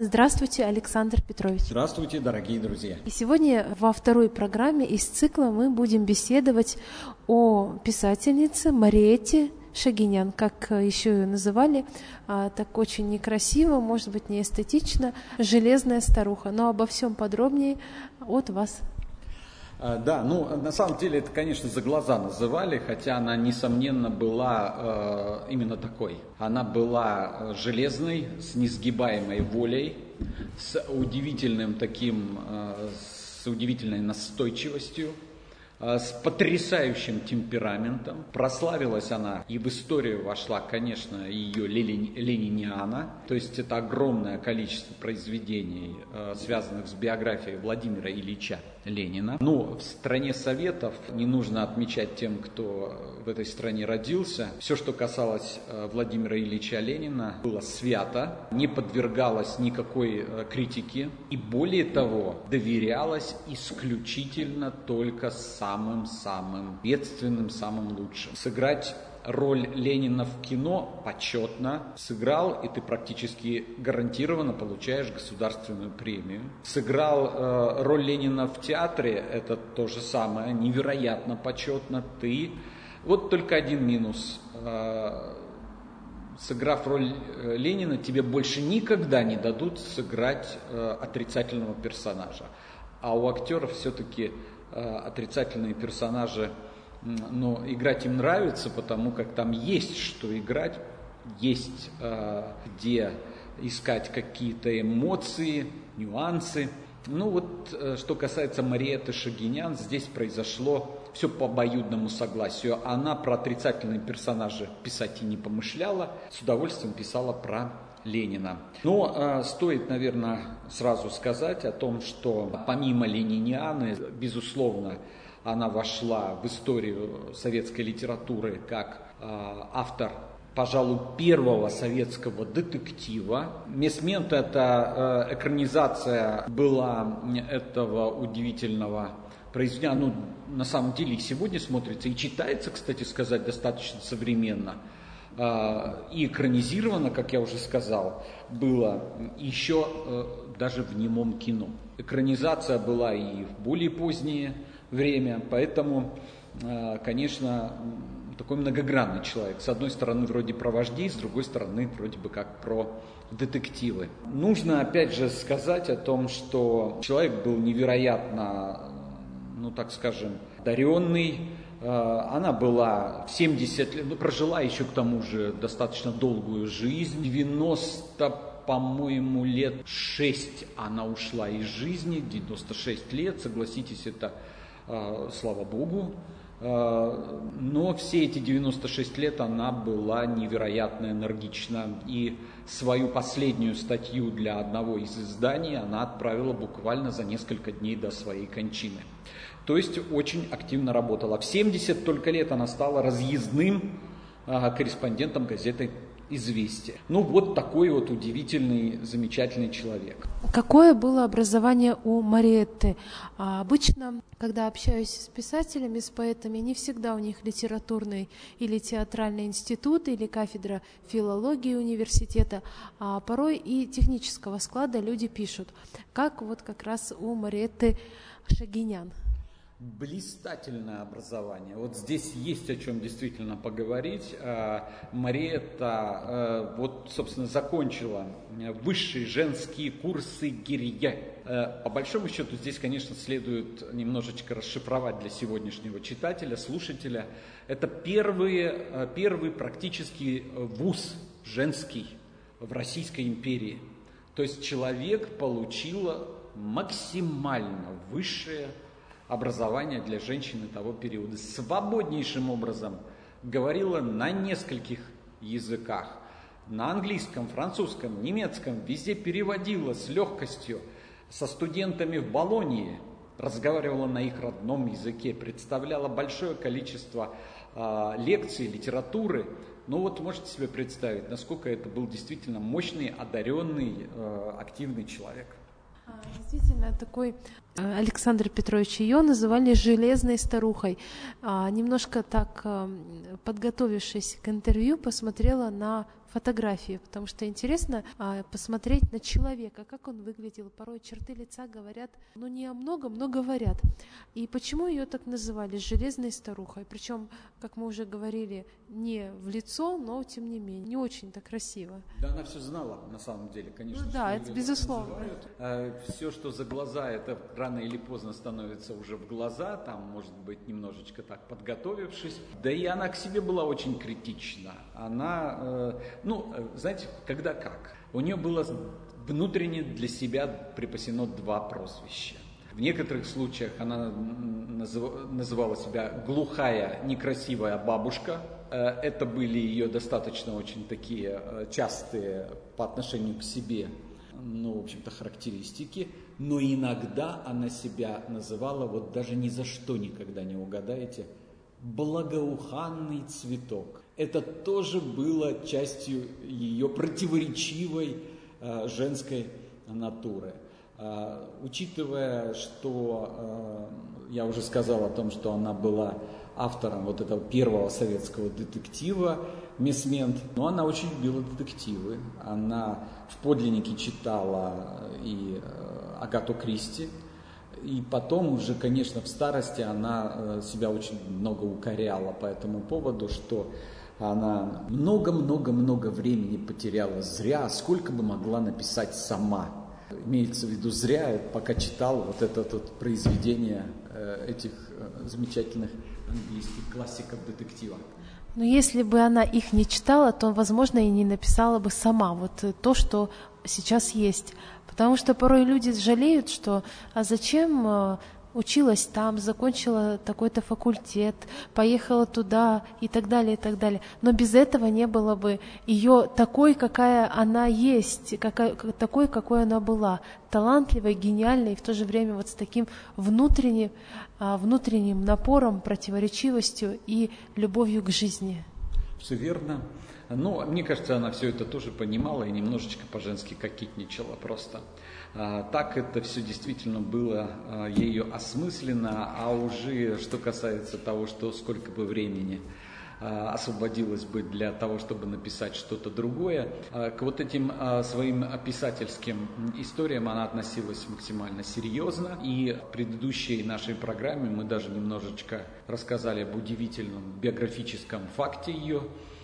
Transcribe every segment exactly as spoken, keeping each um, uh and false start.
Здравствуйте, Александр Петрович. Здравствуйте, дорогие друзья. И сегодня во второй программе из цикла мы будем беседовать о писательнице Мариэтте Шагинян, как еще ее называли, так очень некрасиво, может быть, не эстетично, «железная старуха». Но обо всем подробнее от вас. Да, ну, на самом деле, это, конечно, за глаза называли, хотя она, несомненно, была э, именно такой. Она была железной, с несгибаемой волей, с удивительным таким, э, с удивительной настойчивостью, э, с потрясающим темпераментом. Прославилась она, и в историю вошла, конечно, ее лениниана, то есть это огромное количество произведений, э, связанных с биографией Владимира Ильича Ленина. Ну, в стране Советов не нужно отмечать тем, кто в этой стране родился. Все, что касалось Владимира Ильича Ленина, было свято, не подвергалось никакой критике и, более того, доверялось исключительно только самым-самым ответственным, самым лучшим. Сыграть роль Ленина в кино почетно. Сыграл, и ты практически гарантированно получаешь государственную премию. Сыграл э, роль Ленина в театре, это то же самое, невероятно почетно. Ты, вот только один минус. Э, сыграв роль Ленина, тебе больше никогда не дадут сыграть э, отрицательного персонажа. А у актеров все-таки э, отрицательные персонажи, но играть им нравится, потому как там есть что играть, есть э, где искать какие-то эмоции, нюансы. Ну вот, э, что касается Мариэтты Шагинян, здесь произошло все по обоюдному согласию. Она про отрицательные персонажи писать и не помышляла, с удовольствием писала про Ленина. Но э, стоит, наверное, сразу сказать о том, что помимо ленинианы, безусловно, она вошла в историю советской литературы как э, автор, пожалуй, первого советского детектива. Месмент — это э, экранизация была этого удивительного произведения. Ну, на самом деле и сегодня смотрится, и читается, кстати сказать, достаточно современно. Э, и экранизировано, как я уже сказал, было еще э, даже в немом кино. Экранизация была и в более поздние время, поэтому, конечно, такой многогранный человек. С одной стороны, вроде про вождей, с другой стороны, вроде бы как про детективы. Нужно, опять же, сказать о том, что человек был невероятно, ну, так скажем, одаренный. Она была в семьдесят лет, ну, прожила еще к тому же достаточно долгую жизнь. девяносто, по-моему, лет шесть она ушла из жизни, девяносто шесть лет, согласитесь, это слава Богу, но все эти девяносто шесть лет она была невероятно энергична, и свою последнюю статью для одного из изданий она отправила буквально за несколько дней до своей кончины. То есть очень активно работала. В семьдесят только лет она стала разъездным корреспондентом газеты «Известия». Ну, вот такой вот удивительный, замечательный человек. Какое было образование у Мариэтты? А обычно, когда общаюсь с писателями, с поэтами, не всегда у них литературный или театральный институт, или кафедра филологии университета, а порой и технического склада люди пишут, как вот как раз у Мариэтты Шагинян. Блистательное образование. Вот здесь есть о чем действительно поговорить. Мариэтта, вот, собственно, закончила высшие женские курсы ГИРье. По большому счету, здесь, конечно, следует немножечко расшифровать для сегодняшнего читателя, слушателя. Это первый, первый практически вуз женский в Российской империи. То есть человек получил максимально высшее образование для женщины того периода. Свободнейшим образом говорила на нескольких языках. На английском, французском, немецком, везде переводила с легкостью. Со студентами в Болонье разговаривала на их родном языке, представляла большое количество э, лекций, литературы. Ну вот можете себе представить, насколько это был действительно мощный, одаренный, э, активный человек. Действительно, такой Александр Петрович, ее называли «железной старухой». Немножко так, подготовившись к интервью, посмотрела на фотографии, потому что интересно а, посмотреть на человека, как он выглядел. Порой черты лица говорят, ну не о многом, но говорят. И почему ее так называли железной старухой? Причем, как мы уже говорили, не в лицо, но тем не менее, не очень-то красиво. Да, она все знала, на самом деле, конечно. Ну, да, это безусловно. А, все, что за глаза, это рано или поздно становится уже в глаза, там, может быть, немножечко так подготовившись. Да и она к себе была очень критична. Она, э, ну, знаете, когда как. У нее было внутренне для себя припасено два прозвища. В некоторых случаях она называла себя глухая, некрасивая бабушка. Это были ее достаточно очень такие частые по отношению к себе, ну, в общем-то, характеристики. Но иногда она себя называла, вот даже ни за что никогда не угадаете, благоуханный цветок. Это тоже было частью ее противоречивой э, женской натуры. Э, учитывая, что э, я уже сказал о том, что она была автором вот этого первого советского детектива «Мисс Мент», но она очень любила детективы. Она в подлиннике читала и э, Агату Кристи. И потом уже, конечно, в старости она себя очень много укоряла по этому поводу, что она много-много-много времени потеряла зря, сколько бы могла написать сама. Имеется в виду зря, пока читал вот это вот произведение этих замечательных английских классиков детектива. Но если бы она их не читала, то, возможно, и не написала бы сама вот то, что сейчас есть. Потому что порой люди жалеют, что а зачем училась там, закончила такой-то факультет, поехала туда и так далее, и так далее. Но без этого не было бы ее такой, какая она есть, какая, такой, какой она была. Талантливой, гениальной, и в то же время вот с таким внутренним, внутренним напором, противоречивостью и любовью к жизни. Все верно. Но мне кажется, она все это тоже понимала и немножечко по-женски кокетничала просто. Так это все действительно было ею осмысленно, а уже что касается того, что сколько бы времени освободилось бы для того, чтобы написать что-то другое, к вот этим своим писательским историям она относилась максимально серьезно. И в предыдущей нашей программе мы даже немножечко рассказали об удивительном биографическом факте ее.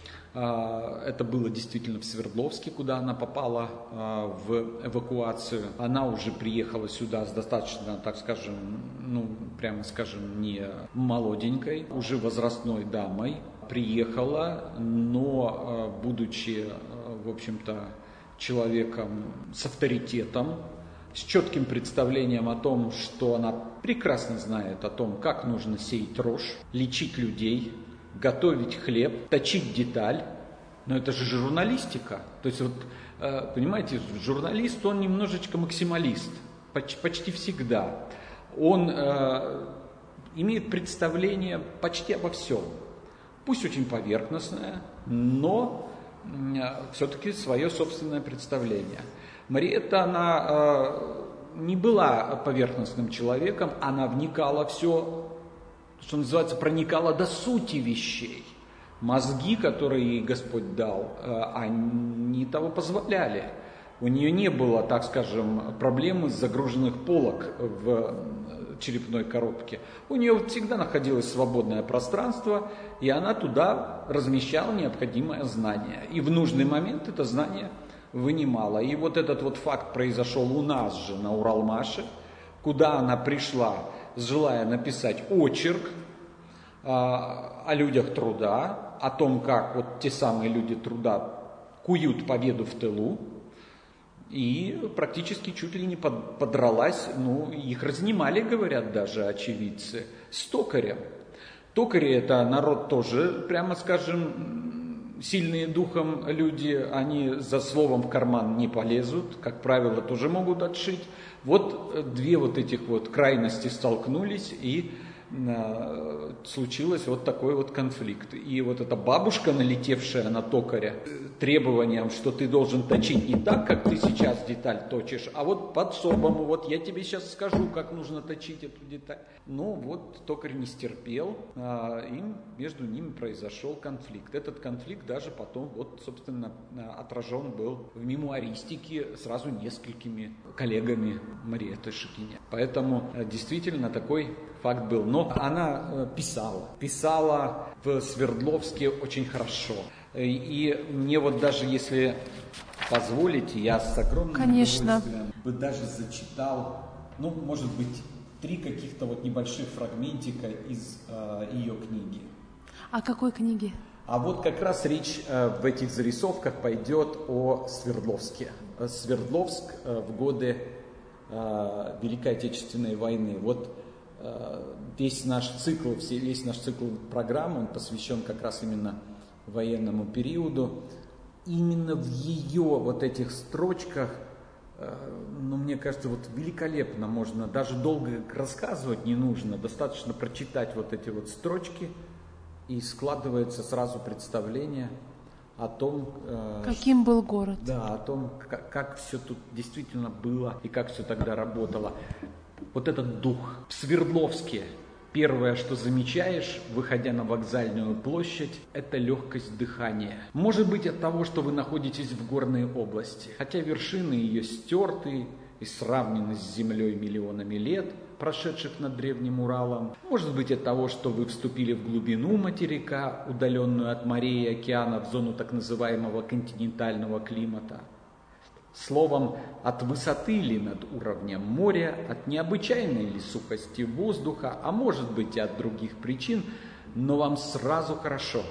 Это было действительно в Свердловске, куда она попала в эвакуацию. Она уже приехала сюда с достаточно, так скажем, ну, прямо скажем, не молоденькой, уже возрастной дамой. Приехала, но, будучи, в общем-то, человеком с авторитетом, с четким представлением о том, что она прекрасно знает о том, как нужно сеять рожь, лечить людей, готовить хлеб, точить деталь. Но это же журналистика. То есть, вот, понимаете, журналист, он немножечко максималист. Почти всегда. Он э, имеет представление почти обо всем. Пусть очень поверхностное, но э, все-таки свое собственное представление. Мариэтта, она э, не была поверхностным человеком, она вникала все, что называется, проникала до сути вещей. Мозги, которые ей Господь дал, они того позволяли. У нее не было, так скажем, проблемы с загруженных полок в черепной коробке. У нее всегда находилось свободное пространство, и она туда размещала необходимое знание. И в нужный момент это знание вынимала. И вот этот вот факт произошел у нас же на Уралмаше, куда она пришла, желая написать очерк о, о людях труда, о том, как вот те самые люди труда куют победу в тылу, и практически чуть ли не под, подралась, ну, их разнимали, говорят даже очевидцы, с токарем. Токари — это народ тоже, прямо скажем, сильные духом люди, они за словом в карман не полезут, как правило, тоже могут отшить. Вот две вот этих вот крайности столкнулись, и случилось вот такой вот конфликт. И вот эта бабушка, налетевшая на токаря, требованием, что ты должен точить не так, как ты сейчас деталь точишь, а вот по-особому, вот я тебе сейчас скажу, как нужно точить эту деталь. Ну вот токарь не стерпел, и между ними произошел конфликт. Этот конфликт даже потом, вот, собственно, отражен был в мемуаристике сразу несколькими коллегами Мариэтты Шагинян. Поэтому действительно такой факт был. Но она писала, писала в Свердловске очень хорошо. И мне вот даже если позволите, я с огромным Конечно. удовольствием бы даже зачитал, ну, может быть, три каких-то вот небольших фрагментика из э, ее книги. О какой книге? А вот как раз речь э, в этих зарисовках пойдет о Свердловске. Свердловск э, в годы э, Великой Отечественной войны. Вот э, весь наш цикл, весь наш цикл программ, он посвящен как раз именно военному периоду. Именно в ее вот этих строчках, э, ну, мне кажется, вот великолепно можно, даже долго рассказывать не нужно, достаточно прочитать вот эти вот строчки, и складывается сразу представление о том, э, каким был город. Да, о том, как, как все тут действительно было и как все тогда работало. Вот этот дух. В Свердловске первое, что замечаешь, выходя на вокзальную площадь, это легкость дыхания. Может быть, от того, что вы находитесь в горной области, хотя вершины ее стерты и сравнены с землей миллионами лет, прошедших над Древним Уралом. Может быть, от того, что вы вступили в глубину материка, удаленную от морей и океана, в зону так называемого континентального климата. Словом, от высоты ли над уровнем моря, от необычайной ли сухости воздуха, а может быть и от других причин, но вам сразу хорошо,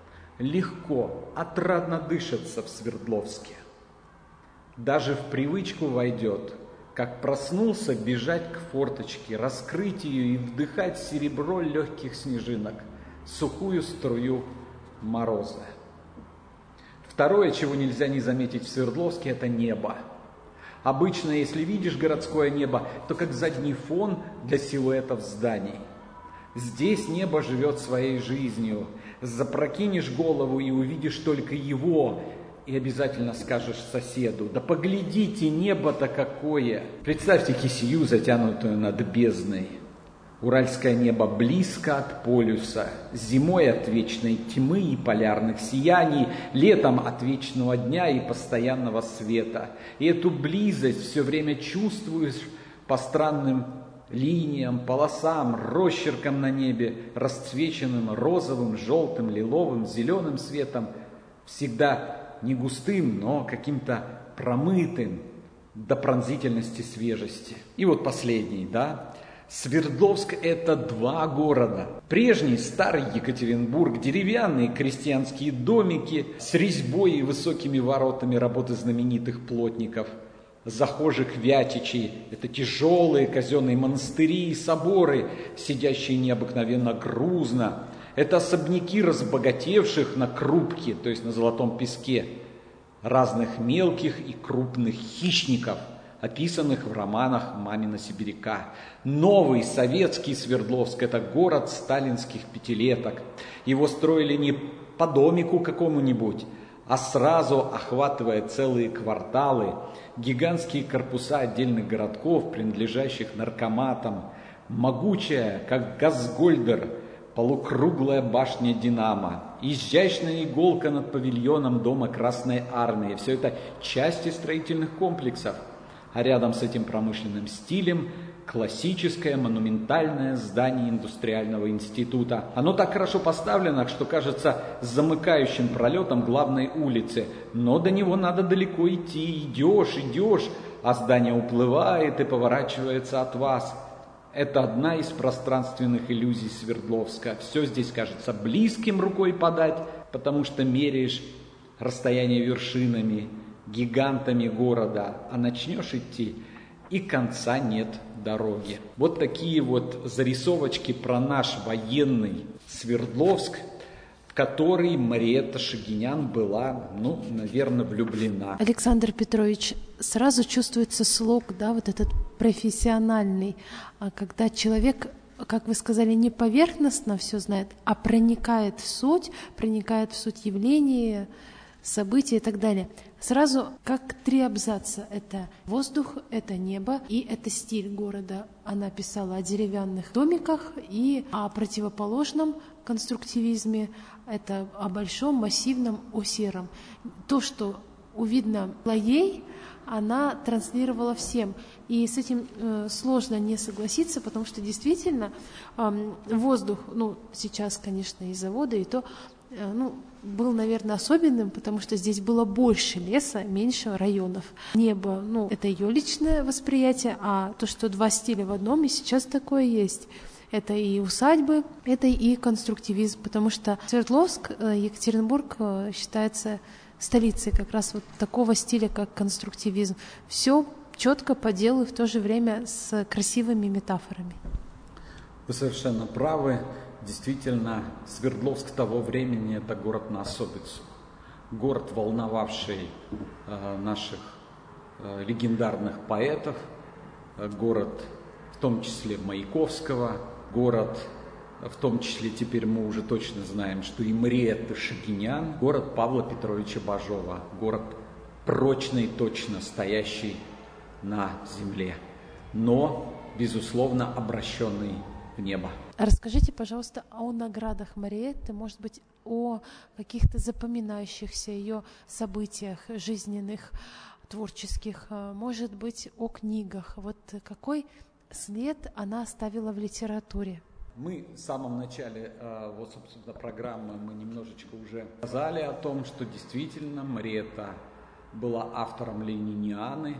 легко, отрадно дышится в Свердловске. Даже в привычку войдет, как проснулся, бежать к форточке, раскрыть ее и вдыхать серебро легких снежинок, сухую струю мороза. Второе, чего нельзя не заметить в Свердловске, это небо. Обычно, если видишь городское небо, то как задний фон для силуэтов зданий. Здесь небо живет своей жизнью. Запрокинешь голову и увидишь только его, и обязательно скажешь соседу: да поглядите, небо-то какое! Представьте кисею, затянутую над бездной. Уральское небо близко от полюса, зимой от вечной тьмы и полярных сияний, летом от вечного дня и постоянного света. И эту близость все время чувствуешь по странным линиям, полосам, росчеркам на небе, расцвеченным розовым, желтым, лиловым, зеленым светом, всегда не густым, но каким-то промытым до пронзительности свежести. И вот последний, да. Свердловск – это два города. Прежний старый Екатеринбург, деревянные крестьянские домики с резьбой и высокими воротами работы знаменитых плотников. Захожих вятичей – это тяжелые казенные монастыри и соборы, сидящие необыкновенно грузно. Это особняки разбогатевших на крупке, то есть на золотом песке, разных мелких и крупных хищников, описанных в романах Мамина сибиряка. Новый советский Свердловск – это город сталинских пятилеток. Его строили не по домику какому-нибудь, а сразу охватывая целые кварталы, гигантские корпуса отдельных городков, принадлежащих наркоматам, могучая, как Газгольдер, полукруглая башня «Динамо», изящная иголка над павильоном Дома Красной Армии. Все это части строительных комплексов. А рядом с этим промышленным стилем классическое монументальное здание индустриального института. Оно так хорошо поставлено, что кажется замыкающим пролетом главной улицы. Но до него надо далеко идти. Идешь, идешь, а здание уплывает и поворачивается от вас. Это одна из пространственных иллюзий Свердловска. Все здесь кажется близким рукой подать, потому что меряешь расстояние вершинами, гигантами города, а начнешь идти, и конца нет дороги. Вот такие вот зарисовочки про наш военный Свердловск, в который Мариэтта Шагинян была, ну, наверное, влюблена. Александр Петрович, сразу чувствуется слог, да, вот этот профессиональный, когда человек как вы сказали, не поверхностно все знает, а проникает в суть, проникает в суть явления, события и так далее. Сразу как три абзаца. Это воздух, это небо и это стиль города. Она писала о деревянных домиках и о противоположном конструктивизме. Это о большом, массивном, о сером. То, что увидно ей, она транслировала всем. И с этим э, сложно не согласиться, потому что действительно э, воздух, ну, сейчас, конечно, и заводы, и то, э, ну, был, наверное, особенным, потому что здесь было больше леса, меньше районов. Небо, ну, это ее личное восприятие, а то, что два стиля в одном, и сейчас такое есть. Это и усадьбы, это и конструктивизм, потому что Свердловск, Екатеринбург считается столицей как раз вот такого стиля, как конструктивизм. Все четко по делу и в то же время с красивыми метафорами. Вы совершенно правы. Действительно, Свердловск того времени – это город на особицу. Город, волновавший э, наших э, легендарных поэтов, э, город в том числе Маяковского, город, в том числе теперь мы уже точно знаем, что и Мариэтты Шагинян, город Павла Петровича Бажова, город прочно и точно стоящий на земле, но, безусловно, обращенный в небо. Расскажите, пожалуйста, о наградах Мариэтты, может быть, о каких-то запоминающихся ее событиях жизненных, творческих, может быть, о книгах. Вот какой след она оставила в литературе? Мы в самом начале, вот, собственно, программы мы немножечко уже сказали о том, что действительно Мариэтта была автором ленинианы,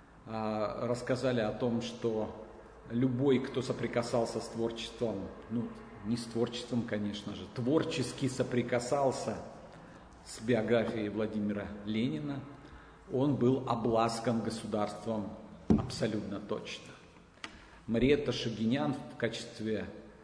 рассказали о том, что любой, кто соприкасался с творчеством, ну, не с творчеством, конечно же, творчески соприкасался с биографией Владимира Ленина, он был обласкан государством абсолютно точно. Мариэтта Шагинян в качестве,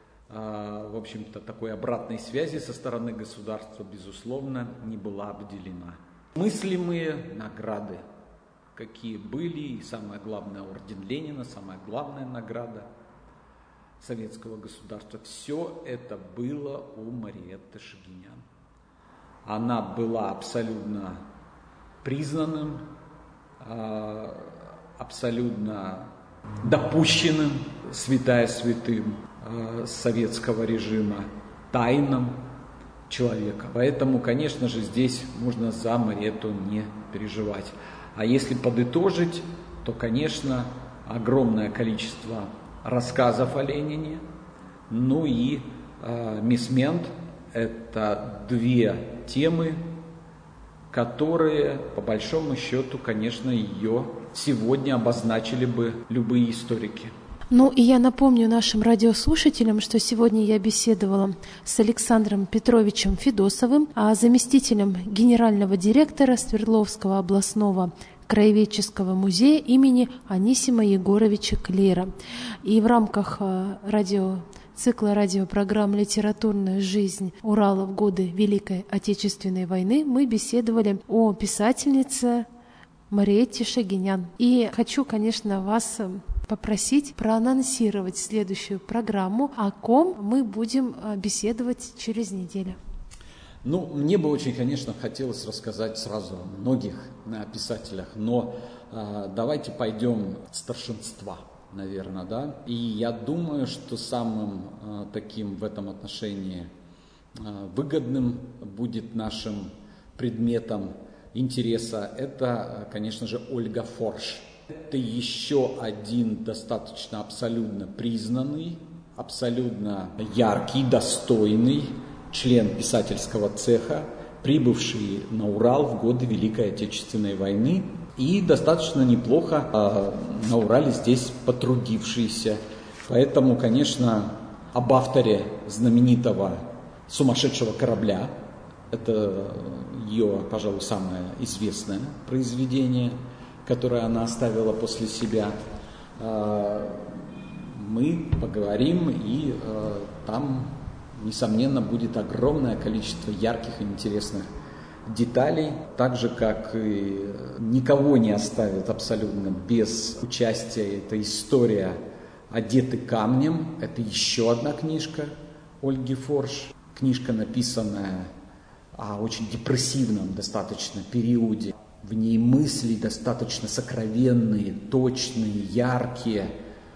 в общем-то, такой обратной связи со стороны государства, безусловно, не была обделена. Мыслимые награды, какие были, и самое главное, орден Ленина, самая главная награда советского государства, все это было у Мариэтты Шагинян. Она была абсолютно признанным, абсолютно допущенным, святая святым советского режима, тайным человеком. Поэтому, конечно же, здесь можно за Мариэтту не переживать. А если подытожить, то, конечно, огромное количество рассказов о Ленине, ну и э, «Мисс Мент» – это две темы, которые, по большому счету, конечно, ее сегодня обозначили бы любые историки. Ну и я напомню нашим радиослушателям, что сегодня я беседовала с Александром Петровичем Федосовым, заместителем генерального директора Свердловского областного краеведческого музея имени Анисима Егоровича Клейра. И в рамках радио, цикла радиопрограмм «Литературная жизнь Урала в годы Великой Отечественной войны» мы беседовали о писательнице Мариэтте Шагинян. И хочу, конечно, вас попросить проанонсировать следующую программу, о ком мы будем беседовать через неделю. Ну, мне бы очень, конечно, хотелось рассказать сразу о многих писателях, но э, давайте пойдем от старшинства, наверное, да. И я думаю, что самым э, таким в этом отношении э, выгодным будет нашим предметом интереса это, конечно же, Ольга Форш. Это еще один достаточно абсолютно признанный, абсолютно яркий, достойный член писательского цеха, прибывший на Урал в годы Великой Отечественной войны и достаточно неплохо э, на Урале здесь потрудившийся. Поэтому, конечно, об авторе знаменитого «Сумасшедшего корабля», это ее, пожалуй, самое известное произведение, которое она оставила после себя, э, мы поговорим, и э, там, несомненно, будет огромное количество ярких и интересных деталей, так же, как и никого не оставит абсолютно без участия эта история «Одеты камнем» — это еще одна книжка Ольги Форш. Книжка, написанная о очень депрессивном достаточно периоде. В ней мысли достаточно сокровенные, точные, яркие.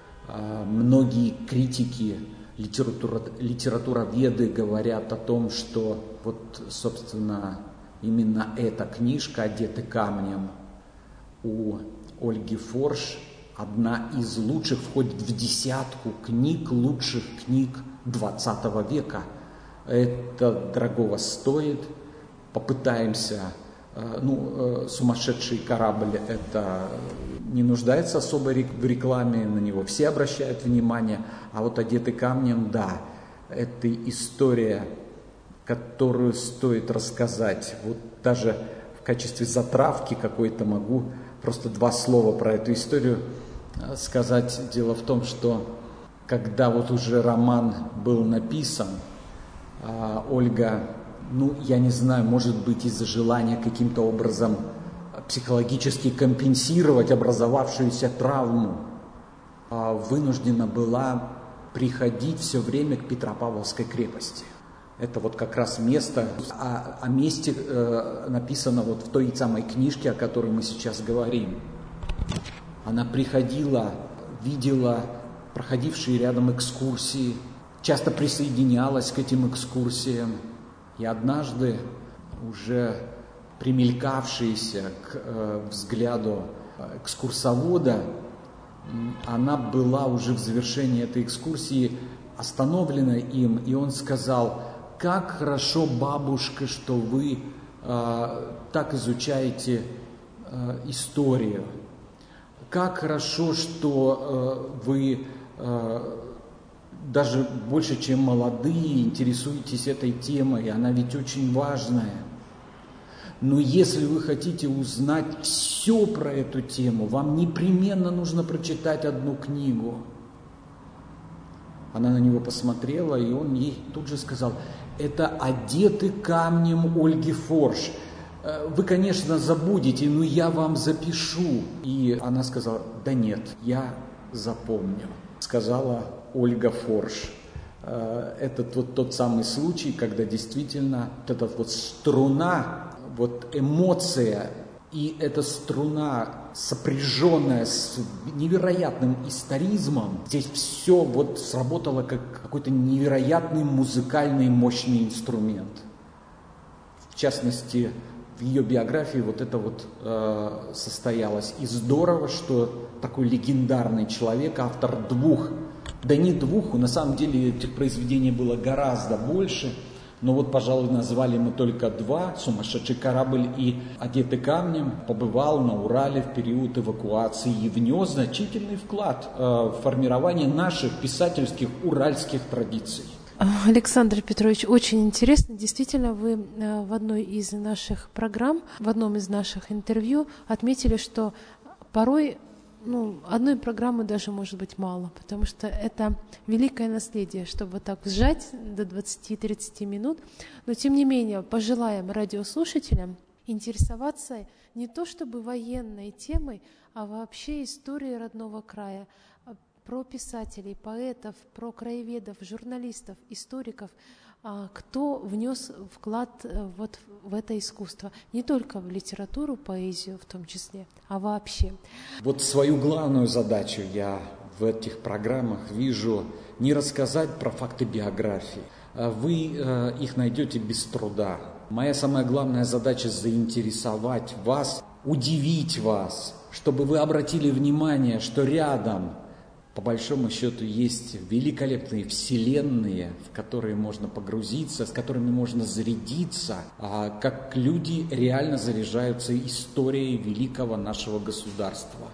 Многие критики, литература, литературоведы говорят о том, что вот, собственно, именно эта книжка «Одеты камнем» у Ольги Форш одна из лучших, входит в десятку книг, лучших книг двадцатого века. Это дорогого стоит. Попытаемся. Ну, «Сумасшедший корабль» — это не нуждается особо в рекламе, на него все обращают внимание. А вот «Одеты камнем», да, это история, которую стоит рассказать. Вот даже в качестве затравки какой-то могу просто два слова про эту историю сказать. Дело в том, что когда вот уже роман был написан, Ольга, ну, я не знаю, может быть, из-за желания каким-то образом психологически компенсировать образовавшуюся травму, вынуждена была приходить все время к Петропавловской крепости. Это вот как раз место, о, о месте э, написано вот в той самой книжке, о которой мы сейчас говорим. Она приходила, видела проходившие рядом экскурсии, часто присоединялась к этим экскурсиям. И однажды, уже примелькавшаяся к э, взгляду экскурсовода, она была уже в завершении этой экскурсии остановлена им, и он сказал: «Как хорошо, бабушка, что вы э, так изучаете э, историю. Как хорошо, что э, вы э, даже больше, чем молодые, интересуетесь этой темой, она ведь очень важная. Но если вы хотите узнать все про эту тему, вам непременно нужно прочитать одну книгу». Она на него посмотрела, и он ей тут же сказал: «Это «Одеты камнем» Ольги Форш. Вы, конечно, забудете, но я вам запишу». И она сказала: «Да нет, я запомню», сказала Ольга Форш. Это вот тот самый случай, когда действительно вот эта вот струна, вот эмоция, и эта струна, сопряженная с невероятным историзмом, здесь все вот сработало как какой-то невероятный музыкальный мощный инструмент. В частности, в ее биографии вот это вот э, состоялось. И здорово, что такой легендарный человек, автор двух, да не двух, на самом деле этих произведений было гораздо больше, но вот, пожалуй, назвали мы только два: «Сумасшедший корабль» и «Одеты камнем», побывал на Урале в период эвакуации и внес значительный вклад э, в формирование наших писательских уральских традиций. Александр Петрович, очень интересно. Действительно, вы в одной из наших программ, в одном из наших интервью отметили, что порой ну, одной программы даже может быть мало, потому что это великое наследие, чтобы так сжать до двадцати-тридцати минут. Но, тем не менее, пожелаем радиослушателям интересоваться не то чтобы военной темой, а вообще историей родного края, про писателей, поэтов, про краеведов, журналистов, историков, кто внес вклад вот в это искусство, не только в литературу, поэзию в том числе, а вообще. Вот свою главную задачу я в этих программах вижу не рассказать про факты биографии. Вы их найдете без труда. Моя самая главная задача — заинтересовать вас, удивить вас, чтобы вы обратили внимание, что рядом, по большому счету, есть великолепные вселенные, в которые можно погрузиться, с которыми можно зарядиться, как люди реально заряжаются историей великого нашего государства.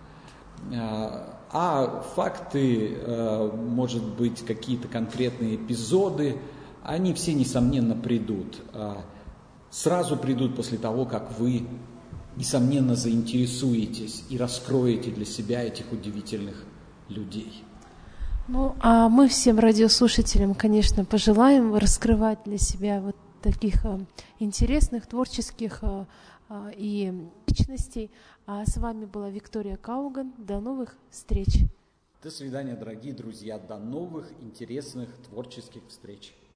А факты, может быть, какие-то конкретные эпизоды, они все, несомненно, придут. Сразу придут после того, как вы, несомненно, заинтересуетесь и раскроете для себя этих удивительных людей. Ну, а мы всем радиослушателям, конечно, пожелаем раскрывать для себя вот таких а, интересных, творческих а, а, и личностей. А с вами была Виктория Кауган. До новых встреч! До свидания, дорогие друзья. До новых интересных творческих встреч.